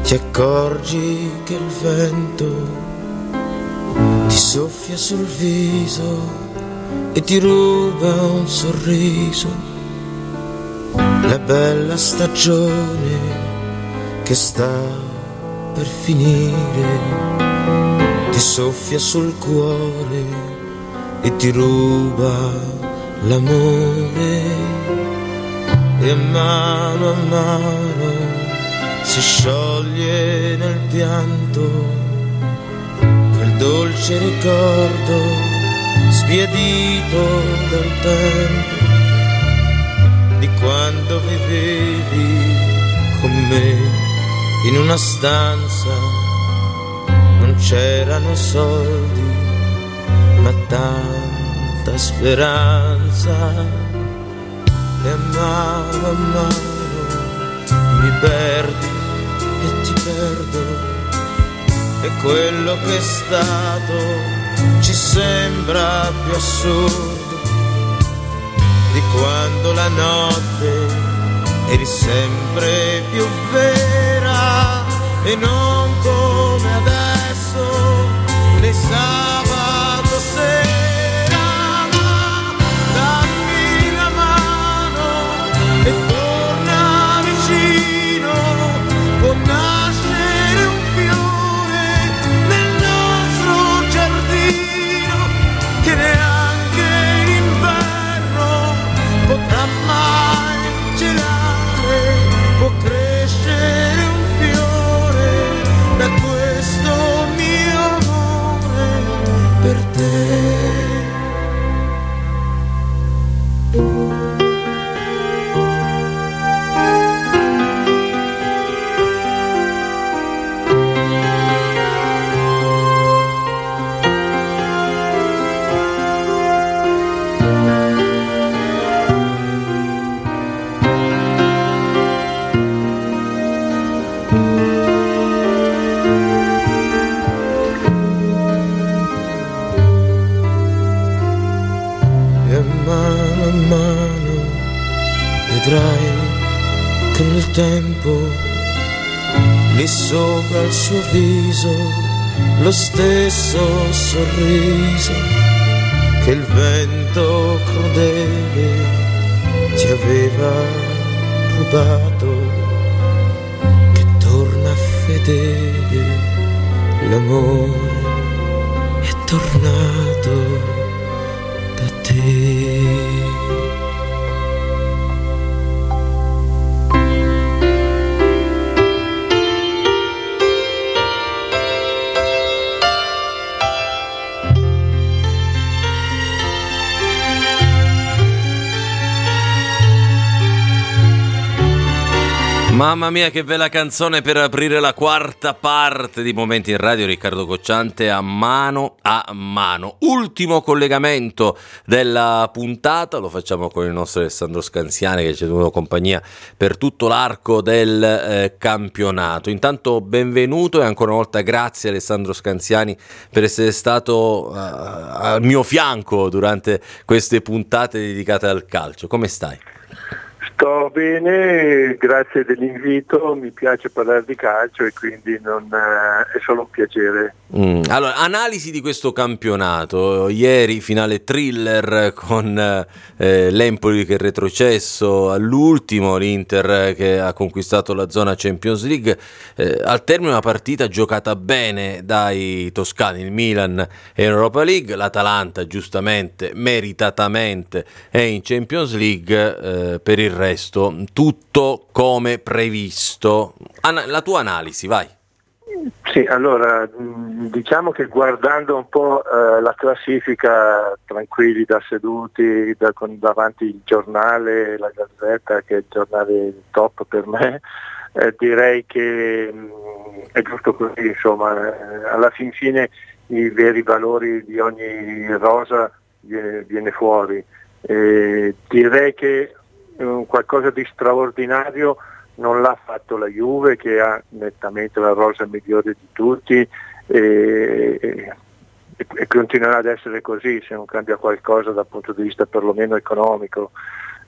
ti accorgi che il vento ti soffia sul viso e ti ruba un sorriso, la bella stagione che sta per finire, ti soffia sul cuore e ti ruba l'amore, e a mano si scioglie nel pianto quel dolce ricordo sbiadito dal tempo di quando vivevi con me in una stanza, non c'erano soldi ma tanta speranza, e a mano mi perdi e ti perdo, e quello che è stato ci sembra più assurdo di quando la notte eri sempre più vera, e non come adesso le sabato sera. Ma dammi la mano e torna vicino, può nascere un fiore nel nostro giardino che neanche in inverno potrà mai gelare, può crescere un fiore da questo mio amore per te. A mano vedrai che nel tempo lì sopra il suo viso lo stesso sorriso che il vento crudele ti aveva rubato, che torna fedele, l'amore è tornato da te. Mamma mia, che bella canzone per aprire la quarta parte di Momenti in Radio. Riccardo Cocciante, a mano a mano. Ultimo collegamento della puntata, lo facciamo con il nostro Alessandro Scanziani, che ci ha tenuto compagnia per tutto l'arco del campionato. Intanto benvenuto e ancora una volta grazie Alessandro Scanziani per essere stato al mio fianco durante queste puntate dedicate al calcio. Come stai? Sto bene, grazie dell'invito, mi piace parlare di calcio e quindi è solo un piacere. Allora, analisi di questo campionato. Ieri finale thriller con l'Empoli che è retrocesso all'ultimo, l'Inter che ha conquistato la zona Champions League, al termine una partita giocata bene dai toscani, il Milan è in Europa League, l'Atalanta giustamente, meritatamente è in Champions League, per il resto tutto come previsto. La tua analisi, vai. Sì, allora diciamo che guardando un po' la classifica, tranquilli da seduti, con davanti il giornale, la Gazzetta, che è il giornale top per me, direi che è giusto così, insomma, alla fin fine i veri valori di ogni rosa viene fuori. Direi che qualcosa di straordinario non l'ha fatto la Juve, che ha nettamente la rosa migliore di tutti e continuerà ad essere così se non cambia qualcosa dal punto di vista perlomeno economico,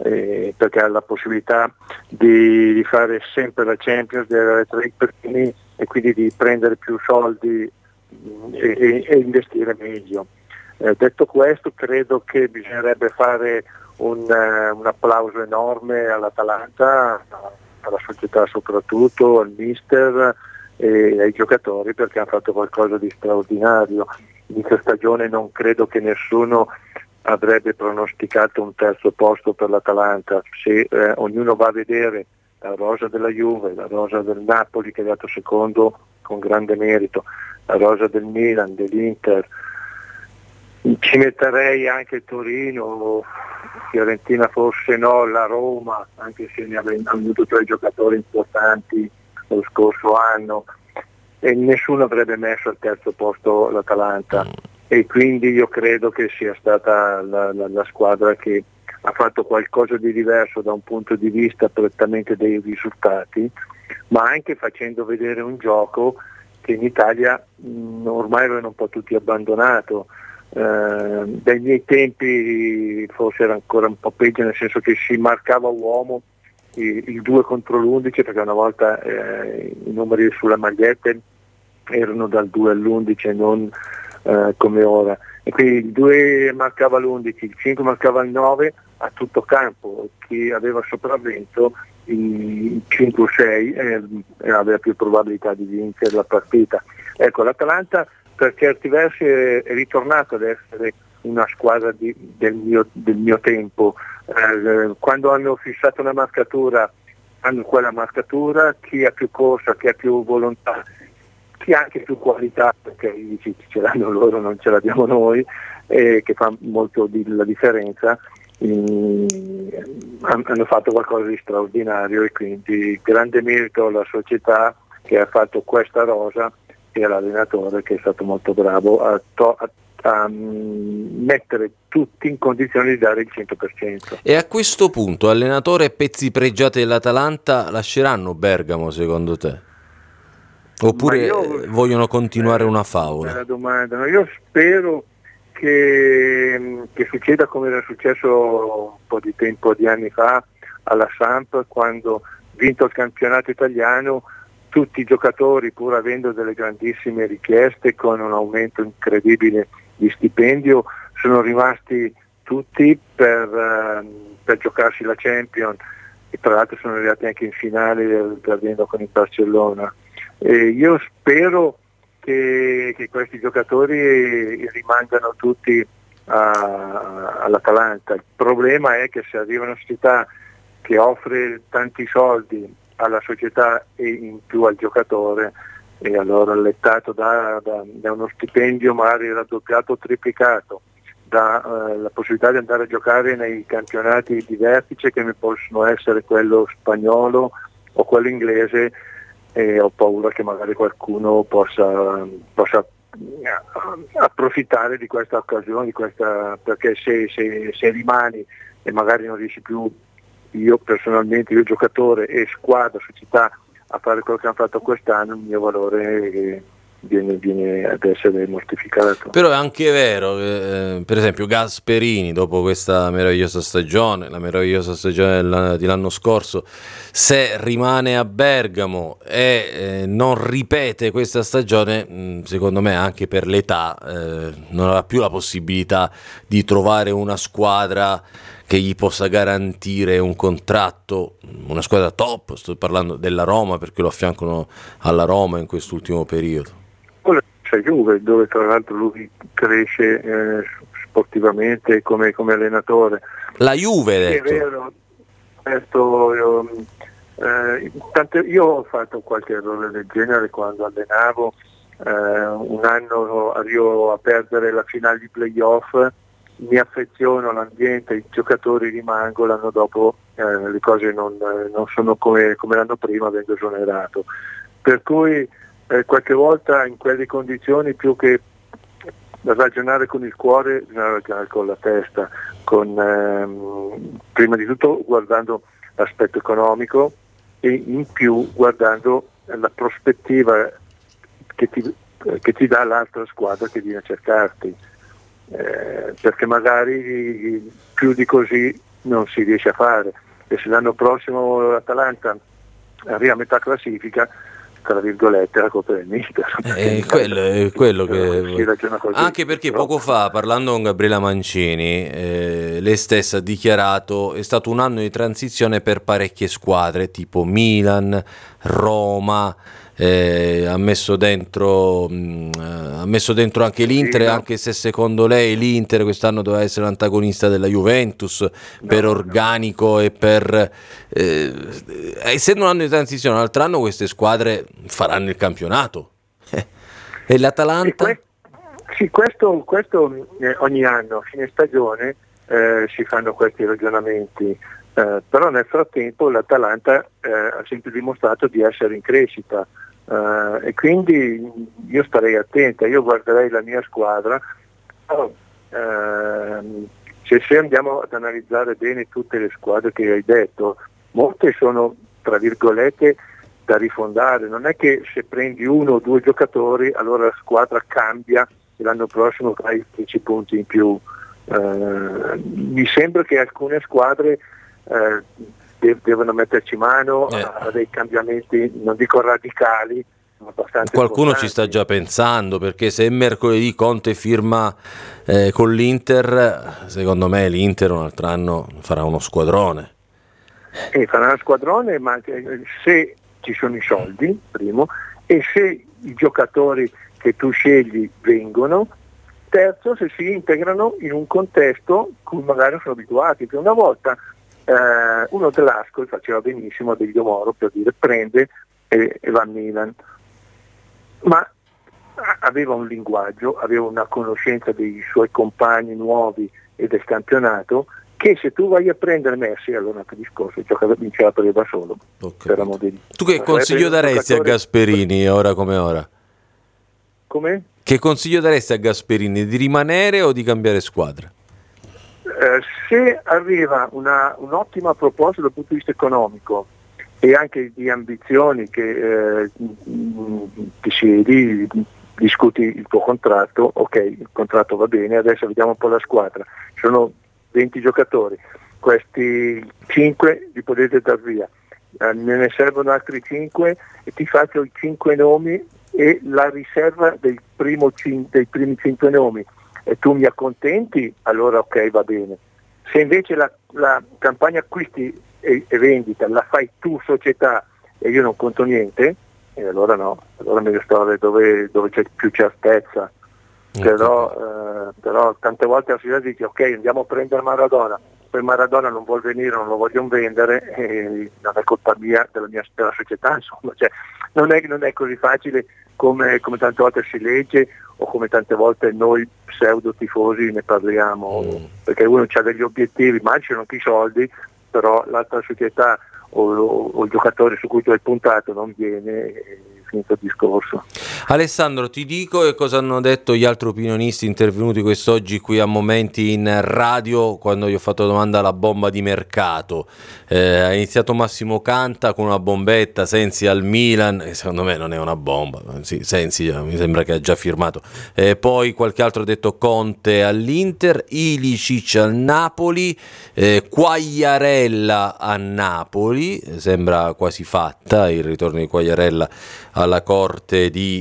perché ha la possibilità di fare sempre la Champions, di avere tra i primi e quindi di prendere più soldi e investire meglio. Detto questo, credo che bisognerebbe fare un applauso enorme all'Atalanta, alla società soprattutto, al mister e ai giocatori, perché hanno fatto qualcosa di straordinario. Inizio stagione non credo che nessuno avrebbe pronosticato un terzo posto per l'Atalanta. Se ognuno va a vedere la rosa della Juve, la rosa del Napoli che è dato secondo con grande merito, la rosa del Milan, dell'Inter, ci metterei anche Torino, Fiorentina forse no, la Roma, anche se ne hanno avuto 3 giocatori importanti lo scorso anno, e nessuno avrebbe messo al terzo posto l'Atalanta, e quindi io credo che sia stata la squadra che ha fatto qualcosa di diverso da un punto di vista prettamente dei risultati, ma anche facendo vedere un gioco che in Italia ormai avevano un po' tutti abbandonato. Dai miei tempi forse era ancora un po' peggio, nel senso che si marcava uomo il 2 contro l'11, perché una volta i numeri sulle magliette erano dal 2 all'11 e non come ora, e quindi il 2 marcava l'11, il 5 marcava il 9 a tutto campo, chi aveva sopravvento il 5 o 6 aveva più probabilità di vincere la partita. Ecco, l'Atalanta per certi versi è ritornato ad essere una squadra del mio tempo. Quando hanno fissato una marcatura, hanno quella marcatura, chi ha più corsa, chi ha più volontà, chi ha anche più qualità, perché ce l'hanno loro, non ce l'abbiamo noi, che fa molto la differenza, hanno fatto qualcosa di straordinario, e quindi grande merito alla società che ha fatto questa rosa e all'allenatore che è stato molto bravo a mettere tutti in condizione di dare il 100%. E a questo punto allenatore e pezzi pregiati dell'Atalanta lasceranno Bergamo secondo te? Oppure vogliono continuare una favola? Bella domanda. No, io spero che succeda come era successo un po' di anni fa alla Samp, quando vinto il campionato italiano, tutti i giocatori, pur avendo delle grandissime richieste con un aumento incredibile di stipendio, sono rimasti tutti per giocarsi la Champions, e tra l'altro sono arrivati anche in finale perdendo con il Barcellona. Io spero che questi giocatori rimangano tutti all'Atalanta. Il problema è che se arriva una società che offre tanti soldi alla società e in più al giocatore, e allora allettato da uno stipendio magari raddoppiato o triplicato, da la possibilità di andare a giocare nei campionati di vertice che possono essere quello spagnolo o quello inglese, e ho paura che magari qualcuno possa approfittare di questa occasione, perché se rimani e magari non riesci più, io personalmente, io giocatore e squadra, società, a fare quello che hanno fatto quest'anno, il mio valore viene ad essere mortificato. Però è anche vero che, per esempio, Gasperini, dopo questa meravigliosa stagione, la meravigliosa stagione di l'anno scorso, se rimane a Bergamo e non ripete questa stagione, secondo me anche per l'età non avrà più la possibilità di trovare una squadra che gli possa garantire un contratto, una squadra top. Sto parlando della Roma, perché lo affiancano alla Roma in quest'ultimo periodo. C'è Juve, dove tra l'altro lui cresce sportivamente come allenatore. La Juve, hai detto. È vero, io ho fatto qualche errore del genere quando allenavo. Un anno arrivo a perdere la finale di playoff, mi affeziono all'ambiente, i giocatori rimangono, l'anno dopo le cose non sono come l'anno prima, vengo esonerato. Per cui qualche volta in quelle condizioni, più che ragionare con il cuore, bisogna ragionare con la testa, prima di tutto guardando l'aspetto economico e in più guardando la prospettiva che ti dà l'altra squadra che viene a cercarti, perché magari più di così non si riesce a fare, e se l'anno prossimo l'Atalanta arriva a metà classifica, tra virgolette la colpa del mister. Quello che anche perché poco fa, parlando con Gabriela Mancini, lei stessa ha dichiarato è stato un anno di transizione per parecchie squadre tipo Milan, Roma, ha messo dentro anche l'Inter, sì, no? Anche se secondo lei l'Inter quest'anno doveva essere l'antagonista della Juventus per organico e per essendo un anno di transizione, l'altro anno queste squadre faranno il campionato. E l'Atalanta? Questo ogni anno a fine stagione si fanno questi ragionamenti, però nel frattempo l'Atalanta ha sempre dimostrato di essere in crescita. E quindi io starei attenta, io guarderei la mia squadra, se andiamo ad analizzare bene tutte le squadre che hai detto, molte sono tra virgolette da rifondare, non è che se prendi uno o due giocatori allora la squadra cambia e l'anno prossimo fai 10 punti in più. Mi sembra che alcune squadre devono metterci mano a dei cambiamenti, non dico radicali, ma abbastanza qualcuno importanti. Ci sta già pensando, perché se mercoledì Conte firma con l'Inter, secondo me l'Inter un altro anno farà uno squadrone. Farà uno squadrone, ma se ci sono i soldi, primo, e se i giocatori che tu scegli vengono, terzo, se si integrano in un contesto cui magari sono abituati, perché una volta uno dell'Ascoli faceva benissimo Delio Moro, per dire, prende e va a Milan, ma aveva un linguaggio, aveva una conoscenza dei suoi compagni nuovi e del campionato, che se tu vai a prendere Messi, allora che discorso, vinceva per da solo. Okay. Tu che consiglio daresti a Gasperini ora come ora? Come? Che consiglio daresti a Gasperini, di rimanere o di cambiare squadra? Se arriva un'ottima proposta dal punto di vista economico e anche di ambizioni, che ti siedi, discuti il tuo contratto, ok, il contratto va bene, adesso vediamo un po' la squadra, sono 20 giocatori, questi 5 li potete dar via, ne servono altri 5 e ti faccio i 5 nomi e la riserva dei primi 5 nomi e tu mi accontenti, allora ok, va bene. Se invece la campagna acquisti e vendita la fai tu società e io non conto niente, e allora no, allora meglio stare dove c'è più certezza. Però tante volte la società dice ok, andiamo a prendere Maradona, poi Maradona non vuol venire, non lo vogliono vendere, e non è colpa mia, della società, insomma, cioè, non è così facile come tante volte si legge o come tante volte noi pseudo tifosi ne parliamo, perché uno ha degli obiettivi, ma ci sono anche i soldi, però l'altra società o il giocatore su cui tu hai puntato non viene, finito il discorso. Alessandro, ti dico che cosa hanno detto gli altri opinionisti intervenuti quest'oggi qui a Momenti in radio quando gli ho fatto domanda alla bomba di mercato. Ha iniziato Massimo Canta con una bombetta, Sensi al Milan, e secondo me non è una bomba, sì, Sensi mi sembra che ha già firmato. Poi qualche altro ha detto Conte all'Inter, Ilicic al Napoli, Quagliarella a Napoli, sembra quasi fatta il ritorno di Quagliarella alla corte di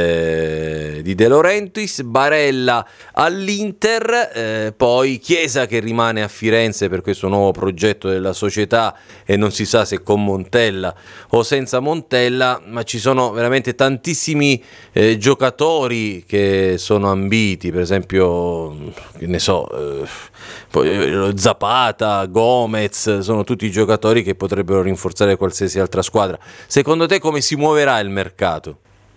De Laurentiis, Barella all'Inter, poi Chiesa che rimane a Firenze per questo nuovo progetto della società e non si sa se con Montella o senza Montella, ma ci sono veramente tantissimi giocatori che sono ambiti, per esempio che ne so, Zapata, Gomez, sono tutti giocatori che potrebbero rinforzare qualsiasi altra squadra. Secondo te come si muoverà il mercato?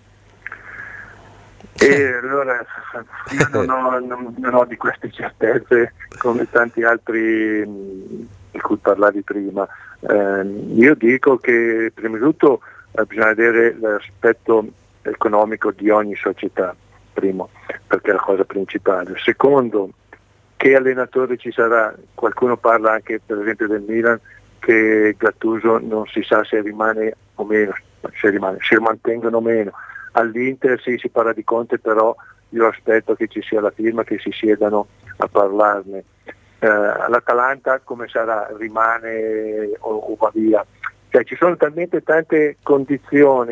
Allora io non ho di queste certezze come tanti altri di cui parlavi prima. Io dico che prima di tutto bisogna vedere l'aspetto economico di ogni società, primo, perché è la cosa principale. Secondo, che allenatore ci sarà? Qualcuno parla anche per esempio del Milan che Gattuso non si sa se rimane o meno, se mantengono o meno. All'Inter sì, si parla di Conte, però io aspetto che ci sia la firma, che si siedano a parlarne. All'Atalanta come sarà? Rimane o va via? Cioè, ci sono talmente tante condizioni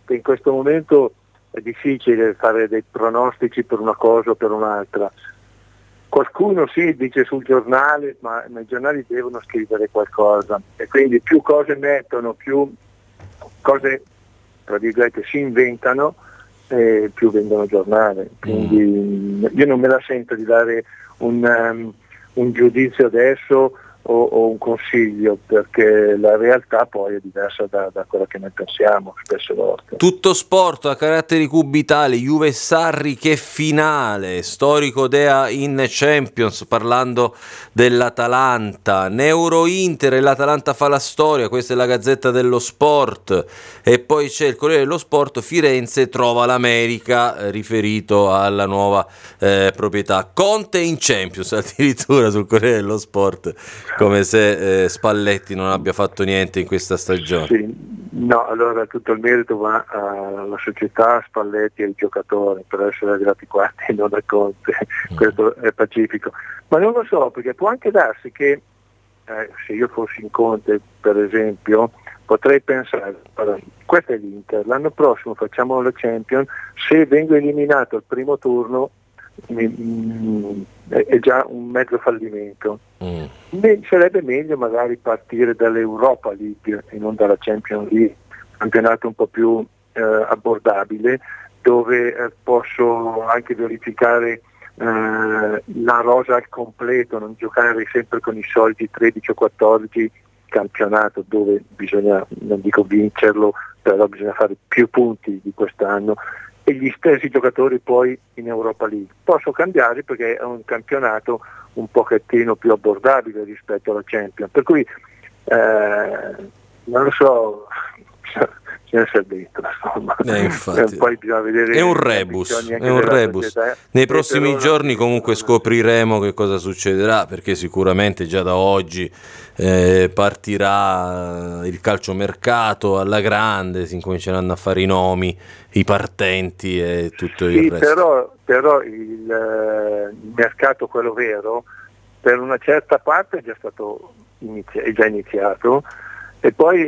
che in questo momento è difficile fare dei pronostici per una cosa o per un'altra. Qualcuno sì dice sul giornale, ma i giornali devono scrivere qualcosa e quindi più cose mettono, più cose tra virgolette si inventano, più vendono giornale. Quindi io non me la sento di dare un giudizio adesso o un consiglio, perché la realtà poi è diversa da quella che noi pensiamo spesse volte. Tutto sport a caratteri cubitali, Juve Sarri, che finale, storico Dea in Champions, parlando dell'Atalanta, Neuro Inter e l'Atalanta fa la storia, questa è la Gazzetta dello Sport, e poi c'è il Corriere dello Sport, Firenze trova l'America, riferito alla nuova proprietà, Conte in Champions, addirittura sul Corriere dello Sport, come se Spalletti non abbia fatto niente in questa stagione. Sì, no, allora tutto il merito va alla società, a Spalletti e ai giocatori per essere arrivati quarti e non a Conte, questo è pacifico. Ma non lo so, perché può anche darsi che se io fossi in Conte, per esempio, potrei pensare, questa è l'Inter, l'anno prossimo facciamo la Champions, se vengo eliminato al primo turno è già un mezzo fallimento. Sarebbe meglio magari partire dall'Europa League e non dalla Champions League, campionato un po' più abbordabile, dove posso anche verificare la rosa al completo, non giocare sempre con i soliti 13 o 14 campionato, dove bisogna, non dico vincerlo, però bisogna fare più punti di quest'anno, e gli stessi giocatori poi in Europa League. Posso cambiare perché è un campionato un pochettino più abbordabile rispetto alla Champions, per cui non lo so, bisogna essere dentro, insomma. Infatti, poi bisogna vedere, è un rebus. Nei prossimi giorni comunque scopriremo che cosa succederà, perché sicuramente già da oggi partirà il calciomercato alla grande, si incominceranno a fare i nomi, i partenti e tutto il resto. Però il mercato, quello vero, per una certa parte è già stato è già iniziato, e poi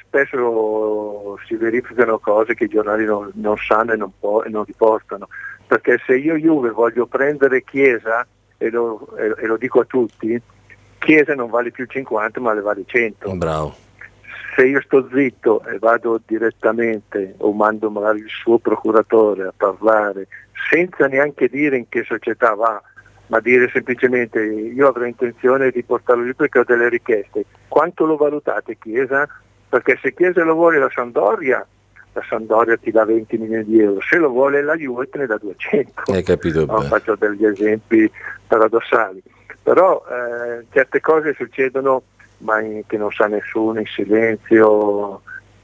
spesso si verificano cose che i giornali non sanno e non riportano, perché se io Juve voglio prendere Chiesa, e lo dico a tutti, Chiesa non vale più 50 ma le vale 100. Bravo. Se io sto zitto e vado direttamente o mando magari il suo procuratore a parlare senza neanche dire in che società va, ma dire semplicemente io avrei intenzione di portarlo lì perché ho delle richieste, quanto lo valutate Chiesa? Perché se Chiesa lo vuole la Sampdoria ti dà 20 milioni di euro, se lo vuole la Juve te ne dà 200. Hai capito bene. Faccio degli esempi paradossali, però certe cose succedono ma che non sa nessuno, in silenzio,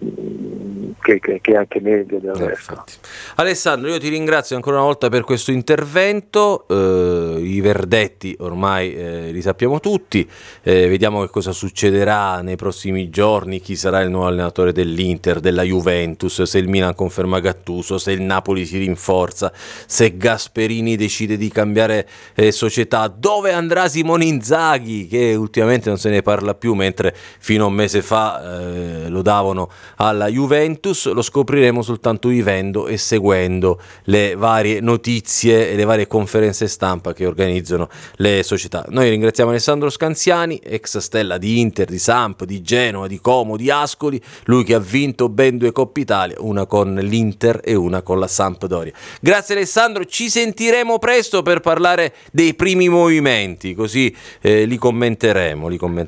che è anche meglio del resto. Alessandro, io ti ringrazio ancora una volta per questo intervento, i verdetti ormai li sappiamo tutti, vediamo che cosa succederà nei prossimi giorni, chi sarà il nuovo allenatore dell'Inter, della Juventus, se il Milan conferma Gattuso, se il Napoli si rinforza, se Gasperini decide di cambiare società, dove andrà Simone Inzaghi, che ultimamente non se ne parla più, mentre fino a un mese fa lo davano alla Juventus. Lo scopriremo soltanto vivendo e seguendo le varie notizie e le varie conferenze stampa che organizzano le società. Noi ringraziamo Alessandro Scanziani, ex stella di Inter, di Samp, di Genova, di Como, di Ascoli, lui che ha vinto ben 2 Coppe Italia, una con l'Inter e una con la Sampdoria. Grazie Alessandro, ci sentiremo presto per parlare dei primi movimenti, così li commenteremo.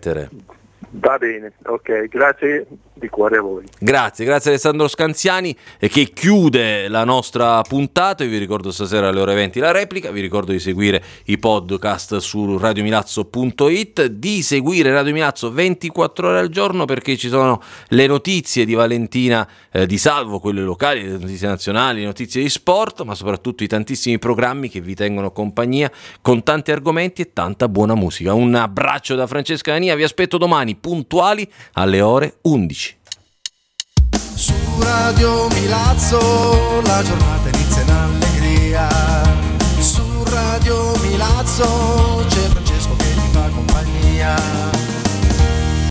Va bene, ok, grazie di cuore a voi. Grazie Alessandro Scanziani, che chiude la nostra puntata. Io vi ricordo stasera alle ore 20 la replica, vi ricordo di seguire i podcast su radiomilazzo.it, di seguire Radio Milazzo 24 ore al giorno, perché ci sono le notizie di Valentina Di Salvo, quelle locali, le notizie nazionali, le notizie di sport, ma soprattutto i tantissimi programmi che vi tengono compagnia con tanti argomenti e tanta buona musica. Un abbraccio da Francesca Dania, vi aspetto domani puntuali alle ore 11. Su Radio Milazzo la giornata inizia in allegria. Su Radio Milazzo